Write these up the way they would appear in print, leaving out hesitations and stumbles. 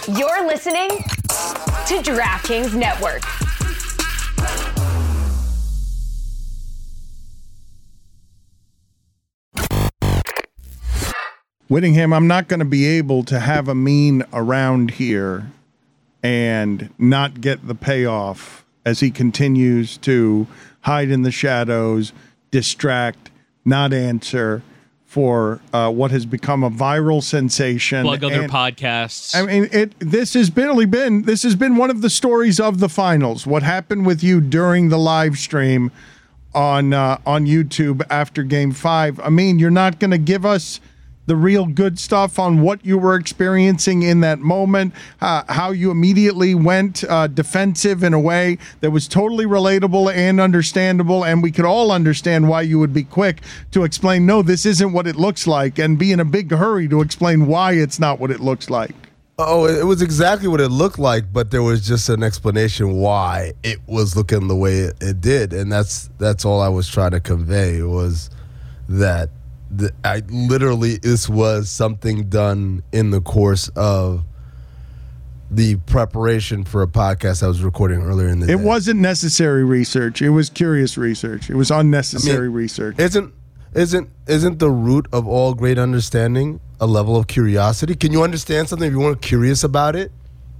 You're listening to DraftKings Network. Whittingham, I'm not going to be able to have Amin around here and not get the payoff as he continues to hide in the shadows, distract, not answer for what has become a viral sensation. Plug other podcasts. I mean, this has been one of the stories of the finals. What happened with you during the live stream on YouTube after Game 5? I mean, you're not going to give us the real good stuff on what you were experiencing in that moment, how you immediately went defensive in a way that was totally relatable and understandable, and we could all understand why you would be quick to explain, no, this isn't what it looks like, and be in a big hurry to explain why it's not what it looks like. Oh, it was exactly what it looked like, but there was just an explanation why it was looking the way it did, and that's all I was trying to convey was that this was something done in the course of the preparation for a podcast I was recording earlier in the day. It wasn't necessary research. It was curious research. It was unnecessary research. Isn't the root of all great understanding a level of curiosity? Can you understand something if you weren't curious about it?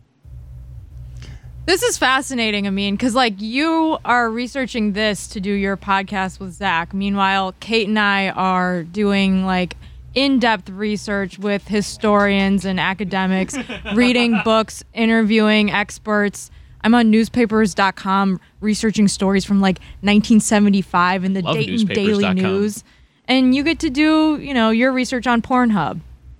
This is fascinating, Amin, because you are researching this to do your podcast with Zach. Meanwhile, Kate and I are doing in-depth research with historians and academics, reading books, interviewing experts. I'm on newspapers.com researching stories from 1975 in the Love Dayton Daily newspapers.com. News. And you get to do, your research on Pornhub.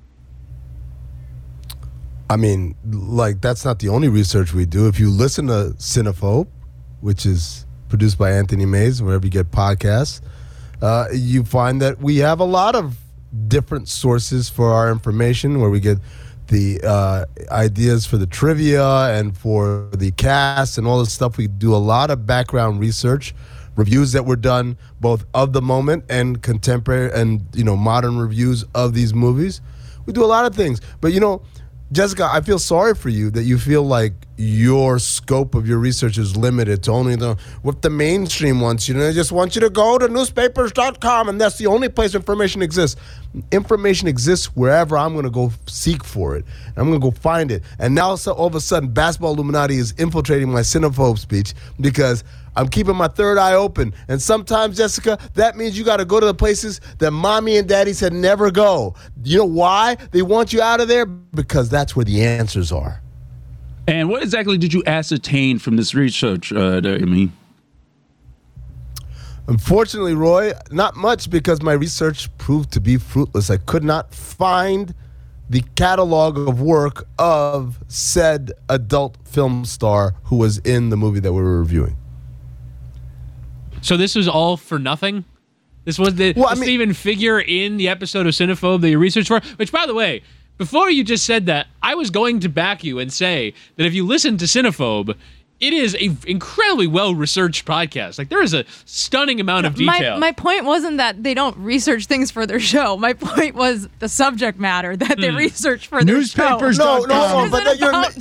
I mean, that's not the only research we do. If you listen to Cinephobe, which is produced by Anthony Mays, wherever you get podcasts, you find that we have a lot of different sources for our information, where we get the ideas for the trivia and for the cast and all this stuff. We do a lot of background research, reviews that were done both of the moment and contemporary and, modern reviews of these movies. We do a lot of things. But, Jessica, I feel sorry for you that you feel like your scope of your research is limited to only what the mainstream wants. They just want you to go to newspapers.com, and that's the only place information exists. Information exists wherever I'm going to go seek for it. I'm going to go find it. And now all of a sudden, Basketball Illuminati is infiltrating my Cinephobe speech because I'm keeping my third eye open. And sometimes, Jessica, that means you got to go to the places that mommy and daddy said never go. You know why? They want you out of there because that's where the answers are. And what exactly did you ascertain from this research, Amin? Unfortunately, Roy, not much, because my research proved to be fruitless. I could not find the catalog of work of said adult film star who was in the movie that we were reviewing. So this was all for nothing? This was the Steven figure in the episode of Cinephobe that you researched for? Which, by the way, before you just said that, I was going to back you and say that if you listen to Cinephobe, it is a incredibly well-researched podcast. There is a stunning amount of detail. My point wasn't that they don't research things for their show. My point was the subject matter that they research for their show. Newspapers. No, but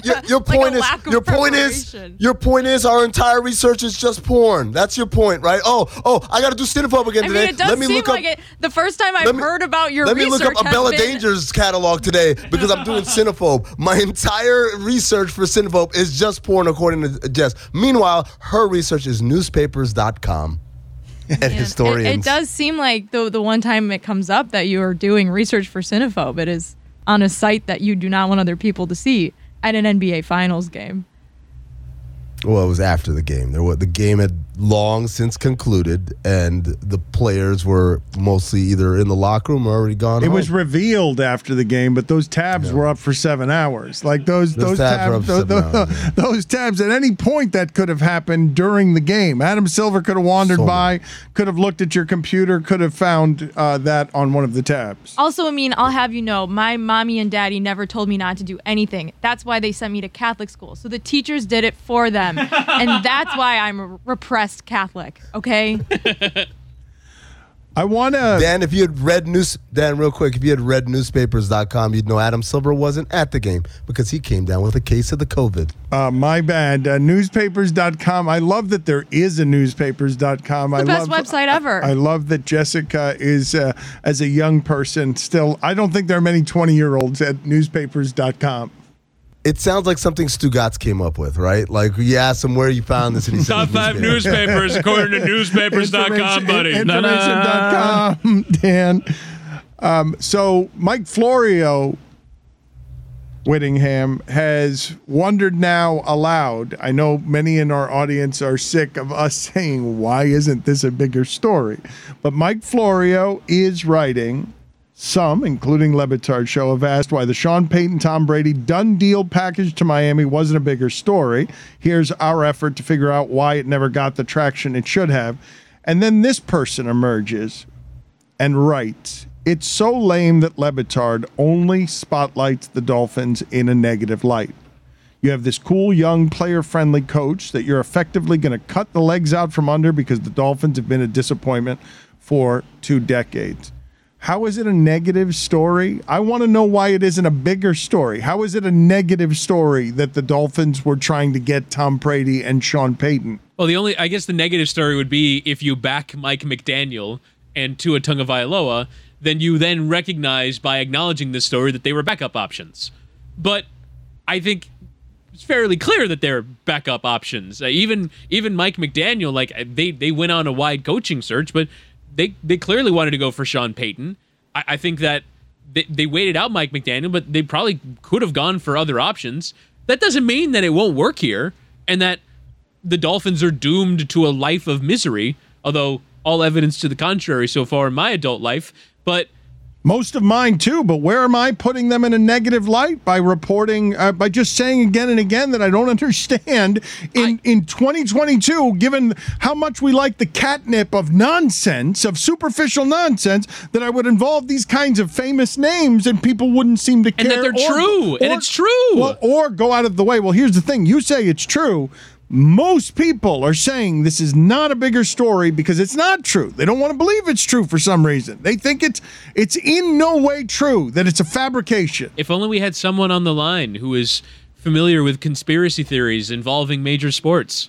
your point is our entire research is just porn. That's your point, right? Oh, I got to do Cinephobe again today. It does seem like it. The first time I've heard about your research, let me look up a Bella Danger's catalog today because I'm doing Cinephobe. My entire research for Cinephobe is just porn, according to Jess. Meanwhile, her research is newspapers.com and historians. It does seem like the one time it comes up that you are doing research for Cinephobe, it is on a site that you do not want other people to see at an NBA Finals game. Well, it was after the game. The game had long since concluded, and the players were mostly either in the locker room or already gone home. It was revealed after the game, but those tabs were up for 7 hours. Those tabs at any point that could have happened during the game. Adam Silver could have wandered by, could have looked at your computer, could have found that on one of the tabs. Also, I'll have you know, my mommy and daddy never told me not to do anything. That's why they sent me to Catholic school. So the teachers did it for them. And that's why I'm a repressed Catholic, okay? I want to... Dan, if you had read real quick, if you had read newspapers.com, you'd know Adam Silver wasn't at the game because he came down with a case of the COVID. My bad. Newspapers.com. I love that there is a newspapers.com. It's the best website ever. I love that Jessica is, as a young person, still... I don't think there are many 20-year-olds at newspapers.com. It sounds like something Stugatz came up with, right? Like, you asked him where you found this, and he said Top 5 newspapers according to newspapers.com, buddy. Information.com, Dan. So Mike Florio Whittingham has wondered now aloud. I know many in our audience are sick of us saying, why isn't this a bigger story? But Mike Florio is writing... Some, including Le Batard Show, have asked why the Sean Payton, Tom Brady done deal package to Miami wasn't a bigger story. Here's our effort to figure out why it never got the traction it should have. And then this person emerges and writes, it's so lame that Le Batard only spotlights the Dolphins in a negative light. You have this cool, young, player-friendly coach that you're effectively going to cut the legs out from under because the Dolphins have been a disappointment for 2 decades. How is it a negative story? I want to know why it isn't a bigger story. How is it a negative story that the Dolphins were trying to get Tom Brady and Sean Payton? Well, I guess the negative story would be if you back Mike McDaniel and Tua Tagovailoa, then you then recognize by acknowledging this story that they were backup options. But I think it's fairly clear that they're backup options. Even Mike McDaniel, like they went on a wide coaching search, but They clearly wanted to go for Sean Payton. I think that they waited out Mike McDaniel, but they probably could have gone for other options. That doesn't mean that it won't work here and that the Dolphins are doomed to a life of misery, although all evidence to the contrary so far in my adult life. But most of mine too, but where am I putting them in a negative light? By reporting, by just saying again and again that I don't understand in 2022, given how much we like the catnip of nonsense, of superficial nonsense, that I would involve these kinds of famous names and people wouldn't seem to care. And that they're true, and it's true. Well, or go out of the way. Well, here's the thing. You say it's true. Most people are saying this is not a bigger story because it's not true. They don't want to believe it's true for some reason. They think it's in no way true, that it's a fabrication. If only we had someone on the line who is familiar with conspiracy theories involving major sports.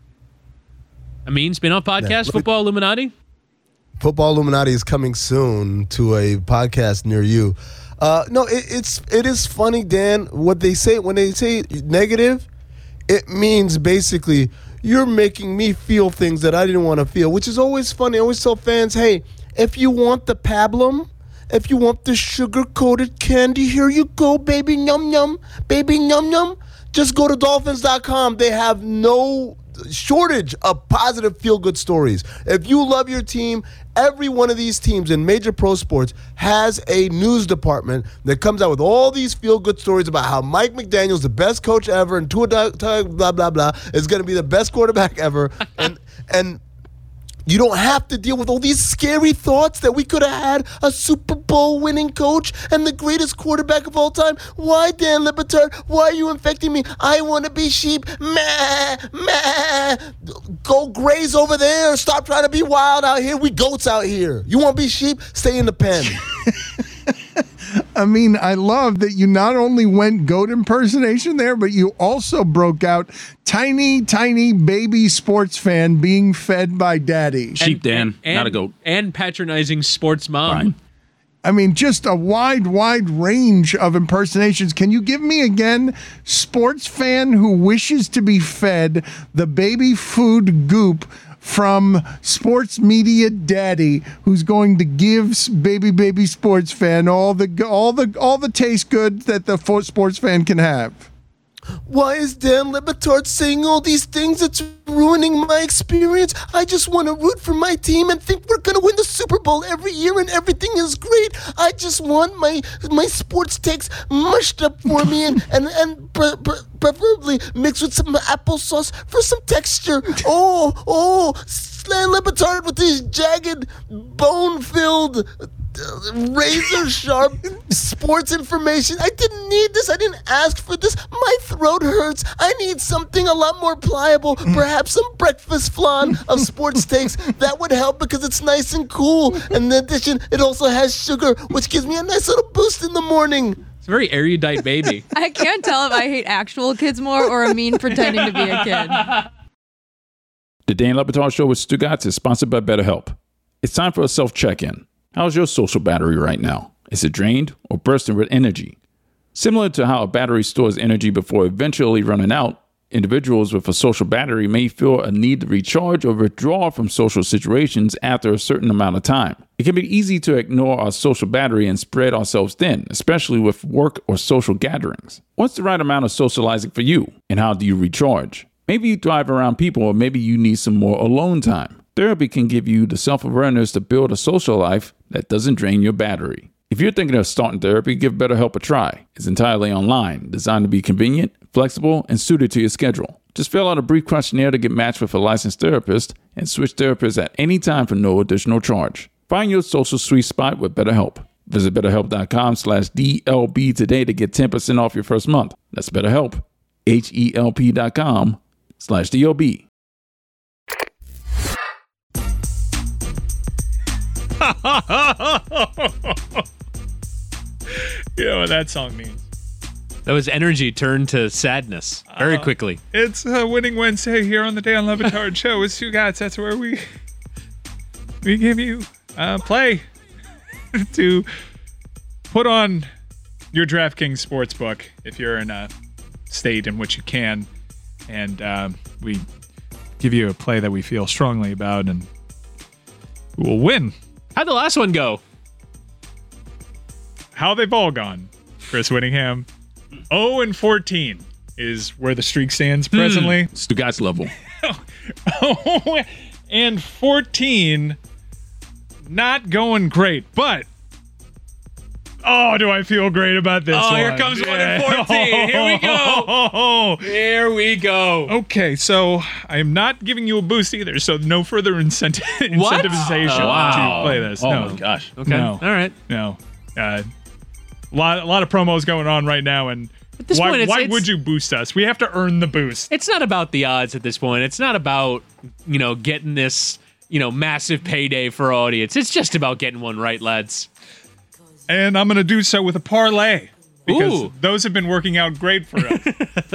Spin-off podcast, Football Illuminati? Football Illuminati is coming soon to a podcast near you. No, it is funny, Dan, what they say when they say negative. It means basically you're making me feel things that I didn't want to feel, which is always funny. I always tell fans, hey, if you want the pablum, if you want the sugar-coated candy, here you go, baby num-num, baby num-num. Just go to Dolphins.com. They have no shortage of positive feel-good stories. If you love your team, every one of these teams in major pro sports has a news department that comes out with all these feel-good stories about how Mike McDaniel's the best coach ever and Tua blah, blah, blah is going to be the best quarterback ever. And you don't have to deal with all these scary thoughts that we could have had a Super Bowl winning coach and the greatest quarterback of all time. Why, Dan Le Batard? Why are you infecting me? I want to be sheep. Meh, meh. Go graze over there. Stop trying to be wild out here. We goats out here. You want to be sheep? Stay in the pen. I love that you not only went goat impersonation there, but you also broke out tiny, tiny baby sports fan being fed by daddy. Sheep, Dan, not a goat. And patronizing sports mom. Fine. Just a wide range of impersonations. Can you give me again sports fan who wishes to be fed the baby food goop from sports media daddy, who's going to give baby sports fan all the taste good that the sports fan can have? Why is Dan Le Batard saying all these things that's ruining my experience? I just want to root for my team and think we're going to win the Super Bowl every year and everything is great. I just want my sports takes mushed up for me and preferably mixed with some applesauce for some texture. Oh, Le Batard with these jagged, bone-filled, razor-sharp sports information. I didn't need this. I didn't ask for this. My throat hurts. I need something a lot more pliable. Perhaps some breakfast flan of sports takes. That would help because it's nice and cool. And in addition, it also has sugar, which gives me a nice little boost in the morning. It's a very erudite baby. I can't tell if I hate actual kids more or Amin pretending to be a kid. The Dan Le Batard Show with Stugotz is sponsored by BetterHelp. It's time for a self-check-in. How's your social battery right now? Is it drained or bursting with energy? Similar to how a battery stores energy before eventually running out, individuals with a social battery may feel a need to recharge or withdraw from social situations after a certain amount of time. It can be easy to ignore our social battery and spread ourselves thin, especially with work or social gatherings. What's the right amount of socializing for you, and how do you recharge? Maybe you thrive around people, or maybe you need some more alone time. Therapy can give you the self-awareness to build a social life that doesn't drain your battery. If you're thinking of starting therapy, give BetterHelp a try. It's entirely online, designed to be convenient, flexible, and suited to your schedule. Just fill out a brief questionnaire to get matched with a licensed therapist and switch therapists at any time for no additional charge. Find your social sweet spot with BetterHelp. Visit BetterHelp.com/DLB today to get 10% off your first month. That's BetterHelp, HELP.com/DLB. You know what that song means. That was energy turned to sadness very quickly. It's Winning Wednesday here on the Dan Le Batard Show with Stugotz. That's where we give you play to put on your DraftKings Sportsbook if you're in a state in which you can. And we give you a play that we feel strongly about and we'll win. How'd the last one go? How they've all gone. Chris Whittingham, 0-14 is where the streak stands presently. Stugotz level. 0-14, not going great, but do I feel great about this one. Here comes 1-14. Here we go. Here we go. Okay, so I'm not giving you a boost either, so no further incentivization to play this. Oh my gosh. Okay. No. All right. No. A lot of promos going on right now, and At this point, why would you boost us? We have to earn the boost. It's not about the odds at this point. It's not about, getting this, massive payday for our audience. It's just about getting one right, lads. And I'm going to do so with a parlay because Ooh. those have been working out great for us.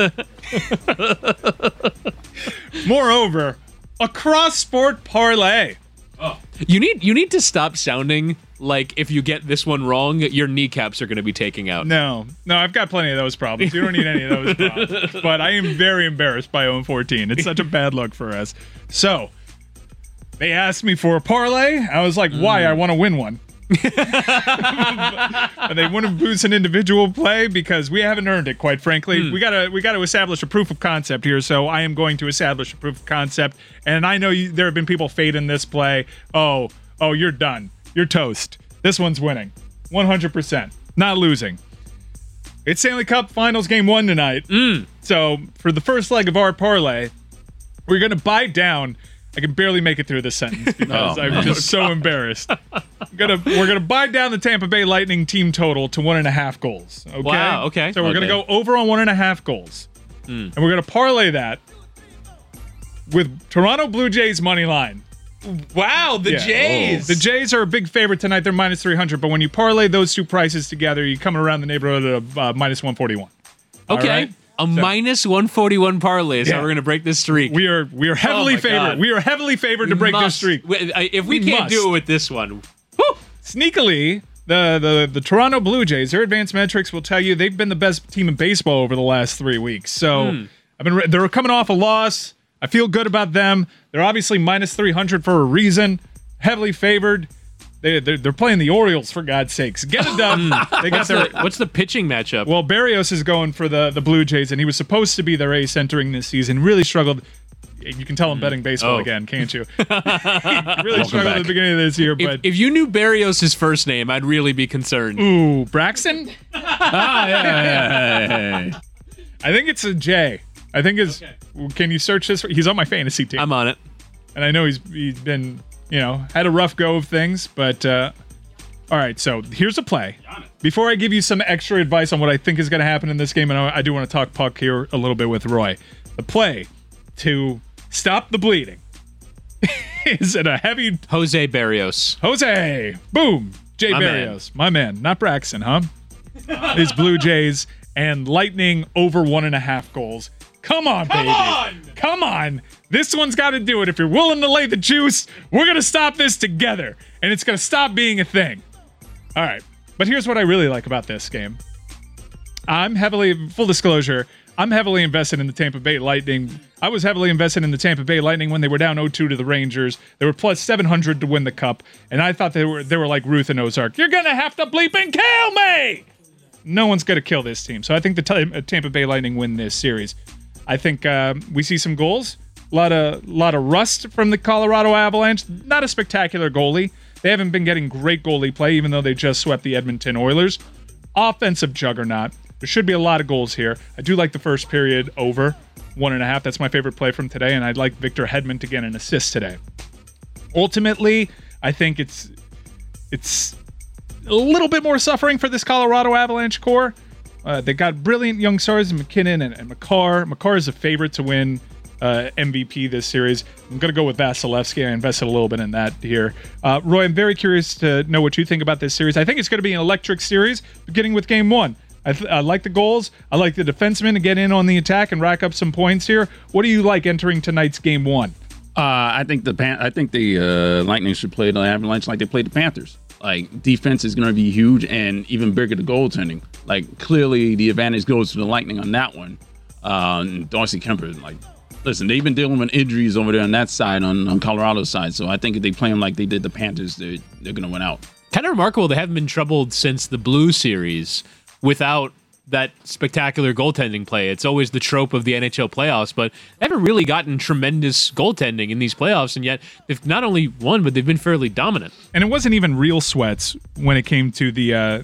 Moreover, a cross-sport parlay. Oh. You need to stop sounding like if you get this one wrong, your kneecaps are going to be taking out. No, I've got plenty of those problems. You don't need any of those problems. But I am very embarrassed by 0-14. It's such a bad look for us. So, they asked me for a parlay. I was like, why? I want to win one. But they wouldn't boost an individual play because we haven't earned it, quite frankly. We gotta establish a proof of concept here, so I am going to establish a proof of concept. And I know there have been people fading this play. Oh, you're done. You're toast. This one's winning. 100%. Not losing. It's Stanley Cup Finals Game 1 tonight. So, for the first leg of our parlay, we're going to buy down. I can barely make it through this sentence because I'm just so embarrassed. We're gonna buy down the Tampa Bay Lightning team total to 1.5 goals. Okay. Wow. Okay. So we're gonna go over on 1.5 goals, and we're gonna parlay that with Toronto Blue Jays money line. Wow, the Jays. The Jays are a big favorite tonight. They're minus 300, but when you parlay those two prices together, you're coming around the neighborhood of minus 141. Okay. Right? Minus 141 parlay is how we're going to break this streak. We are heavily favored. God. We are heavily favored to break this streak. If we can't do it with this one. Whew. Sneakily, the Toronto Blue Jays, their advanced metrics will tell you they've been the best team in baseball over the last 3 weeks. So they're coming off a loss. I feel good about them. They're obviously minus 300 for a reason. Heavily favored. They're playing the Orioles, for God's sakes. Get it done. They got What's the pitching matchup? Well, Barrios is going for the Blue Jays, and he was supposed to be their ace entering this season. Really struggled. You can tell I'm betting baseball again, can't you? Really struggled at the beginning of this year. But if you knew Barrios' first name, I'd really be concerned. Ooh, Braxton? Yeah. I think it's a J. I think it's. Okay. Can you search this? He's on my fantasy team. I'm on it. And I know he's been, had a rough go of things, but All right, so here's a play. Before I give you some extra advice on what I think is going to happen in this game, and I do want to talk puck here a little bit with Roy. The play to stop the bleeding is it a heavy... Jose Barrios. Jose! Boom! Jay Barrios. My man. Not Braxton, huh? His Blue Jays and Lightning over 1.5 goals. Come on, baby. Come on. This one's got to do it. If you're willing to lay the juice, we're going to stop this together. And it's going to stop being a thing. All right. But here's what I really like about this game. Full disclosure, I'm heavily invested in the Tampa Bay Lightning. I was heavily invested in the Tampa Bay Lightning when they were down 0-2 to the Rangers. They were plus 700 to win the cup. And I thought they were like Ruth and Ozark. You're going to have to bleep and kill me. No one's going to kill this team. So I think the Tampa Bay Lightning win this series. I think we see some goals. A lot of rust from the Colorado Avalanche. Not a spectacular goalie. They haven't been getting great goalie play, even though they just swept the Edmonton Oilers. Offensive juggernaut. There should be a lot of goals here. I do like the first period over 1.5. That's my favorite play from today, and I'd like Victor Hedman to get an assist today. Ultimately, I think it's a little bit more suffering for this Colorado Avalanche core. They got brilliant young stars in McKinnon and Makar. Makar is a favorite to win MVP this series. I'm going to go with Vasilevsky. I invested a little bit in that here. Roy, I'm very curious to know what you think about this series. I think it's going to be an electric series, beginning with Game 1. I like the goals. I like the defensemen to get in on the attack and rack up some points here. What do you like entering tonight's Game 1? I think the Lightning should play the Avalanche like they played the Panthers. Like, defense is going to be huge and even bigger the goaltending. Like, clearly the advantage goes to the Lightning on that one. Darcy Kemper, listen, they've been dealing with injuries over there on that side, on Colorado's side. So I think if they play them like they did the Panthers, they're going to win out. Kind of remarkable. They haven't been troubled since the Blue series without that spectacular goaltending play. It's always the trope of the NHL playoffs, but they haven't really gotten tremendous goaltending in these playoffs, and yet they've not only won, but they've been fairly dominant. And it wasn't even real sweats when it came to the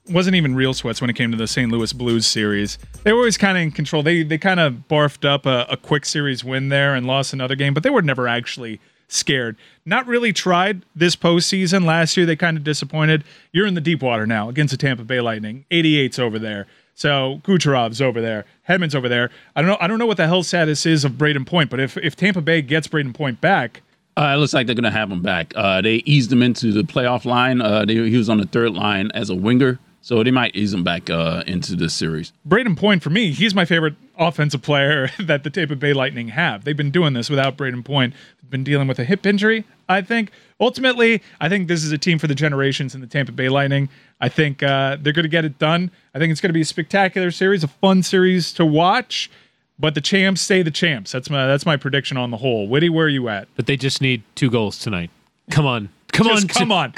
St. Louis Blues series. They were always kind of in control. They kind of barfed up a quick series win there and lost another game, but they were never actually scared. Not really tried this postseason. Last year, they kind of disappointed. You're in the deep water now against the Tampa Bay Lightning. 88's over there. So Kucherov's over there. Hedman's over there. I don't know what the health status is of Braden Point, but if Tampa Bay gets Braden Point back, it looks like they're going to have him back. They eased him into the playoff line. He was on the third line as a winger, so they might ease him back into this series. Braden Point, for me, he's my favorite offensive player that the Tampa Bay Lightning have. They've been doing this without Braden Point. They've been dealing with a hip injury, I think. Ultimately, I think this is a team for the generations in the Tampa Bay Lightning. I think they're going to get it done. I think it's going to be a spectacular series, a fun series to watch. But the champs stay the champs. That's my prediction on the whole. Whitty, where are you at? But they just need 2 goals tonight. Come on. Come on,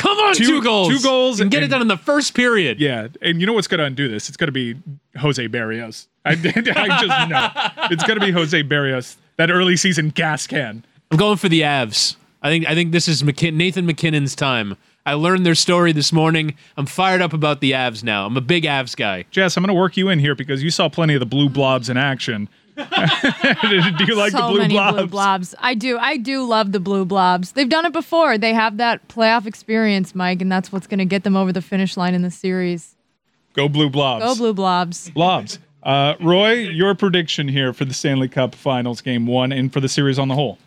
2 goals. 2 goals. And get it done in the first period. Yeah, and you know what's going to undo this? It's going to be Jose Barrios. I just know. It's going to be Jose Barrios, that early season gas can. I'm going for the Avs. I think this is Nathan McKinnon's time. I learned their story this morning. I'm fired up about the Avs now. I'm a big Avs guy. Jess, I'm going to work you in here because you saw plenty of the blue blobs in action. Do you like the blue blobs? Blue blobs. I do love the blue blobs. They've done it before. They have that playoff experience, Mike, and that's what's going to get them over the finish line in the series. Go blue blobs. Go blue blobs. Blobs. Roy, your prediction here for the Stanley Cup Finals Game 1 and for the series on the whole?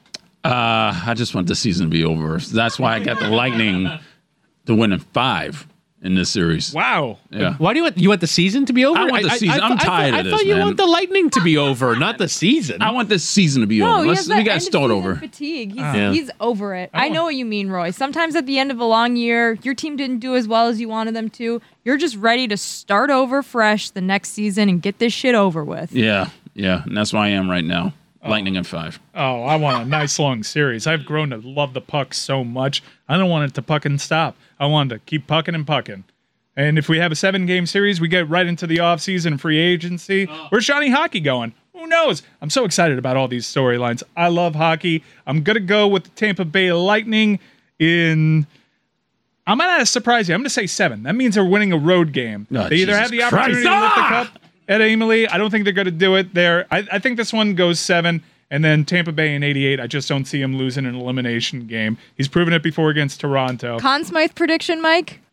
I just want the season to be over. That's why I got the Lightning to win in 5 in this series. Wow. Yeah. Why do you want the season to be over? I want the season. I'm tired of this, I thought you man. want the Lightning to be over, not the season. I want this season to be over. We got to start over. Fatigue. He's over it. I know what you mean, Roy. Sometimes at the end of a long year, your team didn't do as well as you wanted them to. You're just ready to start over fresh the next season and get this shit over with. Yeah. And that's where I am right now. Lightning in 5. Oh, I want a nice long series. I've grown to love the puck so much. I don't want it to puck and stop. I want it to keep pucking and pucking. And if we have a 7-game series, we get right into the offseason free agency. Where's Johnny Hockey going? Who knows? I'm so excited about all these storylines. I love hockey. I'm going to go with the Tampa Bay Lightning I'm going to surprise you. I'm going to say 7. That means they're winning a road game. Oh, they either Jesus have the opportunity to lift the cup at Amalie. I don't think they're going to do it there. I think this one goes 7. And then Tampa Bay in 88, I just don't see him losing an elimination game. He's proven it before against Toronto. Conn Smythe prediction, Mike?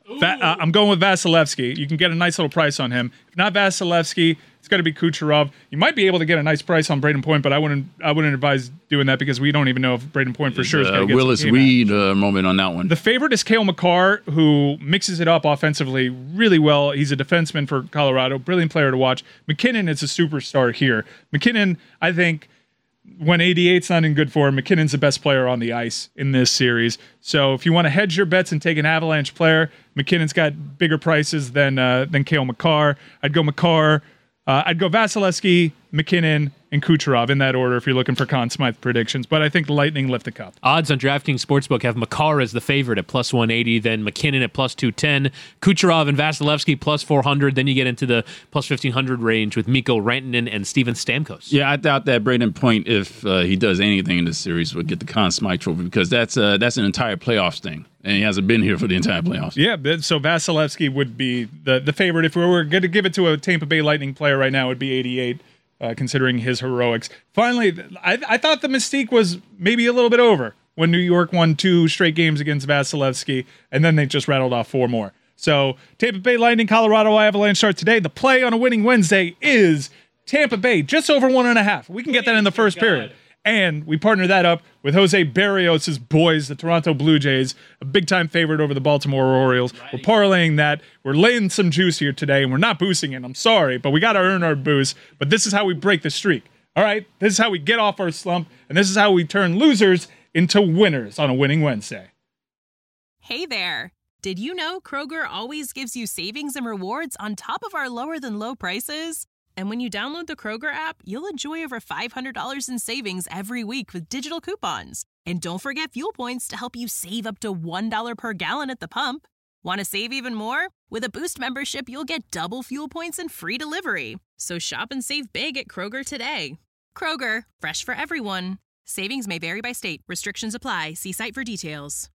I'm going with Vasilevsky. You can get a nice little price on him. If not Vasilevsky, it's got to be Kucherov. You might be able to get a nice price on Braden Point, but I wouldn't advise doing that because we don't even know if Braden Point for sure is going to get Willis Reed moment on that one. The favorite is Cale Makar, who mixes it up offensively really well. He's a defenseman for Colorado, brilliant player to watch. McKinnon is a superstar here. McKinnon, I think, when 88's not in good form, McKinnon's the best player on the ice in this series. So if you want to hedge your bets and take an Avalanche player, McKinnon's got bigger prices than Cale Makar. I'd go Makar. I'd go Vasilevsky, McKinnon, and Kucherov in that order if you're looking for Conn Smythe predictions. But I think the Lightning lift the cup. Odds on DraftKings Sportsbook have Makar as the favorite at plus 180, then McKinnon at plus 210, Kucherov and Vasilevsky plus 400. Then you get into the plus 1500 range with Mikko Rantanen and Steven Stamkos. Yeah, I doubt that Braden Point, if he does anything in this series, would get the Conn Smythe trophy because that's an entire playoffs thing. And he hasn't been here for the entire playoffs. Yeah, so Vasilevsky would be the favorite. If we were going to give it to a Tampa Bay Lightning player right now, it would be 88, considering his heroics. Finally, I thought the mystique was maybe a little bit over when New York won 2 straight games against Vasilevsky, and then they just rattled off 4 more. So Tampa Bay Lightning, Colorado Avalanche start today. The play on a winning Wednesday is Tampa Bay, just over 1.5. We can get that in the first period. And we partner that up with Jose Barrios' boys, the Toronto Blue Jays, a big-time favorite over the Baltimore Orioles. We're parlaying that. We're laying some juice here today, and we're not boosting it. I'm sorry, but we got to earn our boost. But this is how we break the streak. All right? This is how we get off our slump, and this is how we turn losers into winners on a winning Wednesday. Hey there. Did you know Kroger always gives you savings and rewards on top of our lower-than-low prices? And when you download the Kroger app, you'll enjoy over $500 in savings every week with digital coupons. And don't forget fuel points to help you save up to $1 per gallon at the pump. Want to save even more? With a Boost membership, you'll get double fuel points and free delivery. So shop and save big at Kroger today. Kroger, fresh for everyone. Savings may vary by state. Restrictions apply. See site for details.